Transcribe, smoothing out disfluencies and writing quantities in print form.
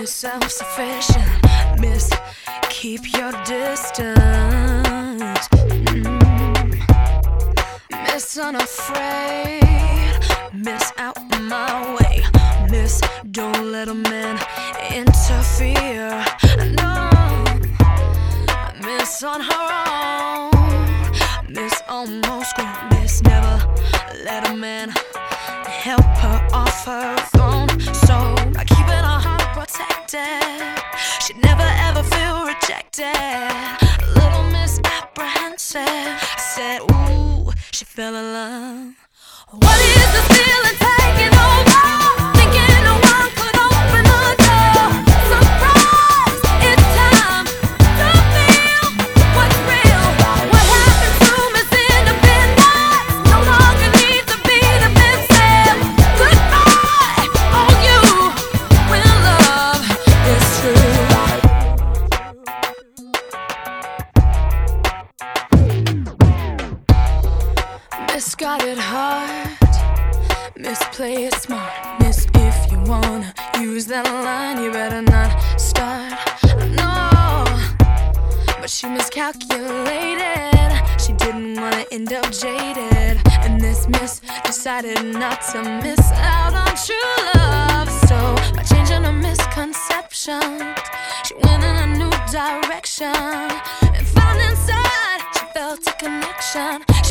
Miss Self-Sufficient, Miss Keep Your Distance, Miss Unafraid, Miss Out My Way, Miss Don't Let a Man Interfere. No, Miss On Her Own, Miss Almost Grown, Miss Never Let a Man help her off her throne. So by keeping her heart protected, she'd never ever feel rejected. Little Miss Apprehensive said, ooh, she fell in love. What is this feeling taking over? Thinking no one could open the door. Surprise, it's time to feel what's real. What happened to Miss Independence? No longer needs to be defensive. Goodbye, all you when love is true. Miss got it hard, Miss play it smart, Miss if you wanna use that line you better not start. No, but she miscalculated, she didn't wanna end up jaded, and this Miss decided not to miss out on true love. So by changing her misconceptions, she went in a new direction and found inside she felt a connection.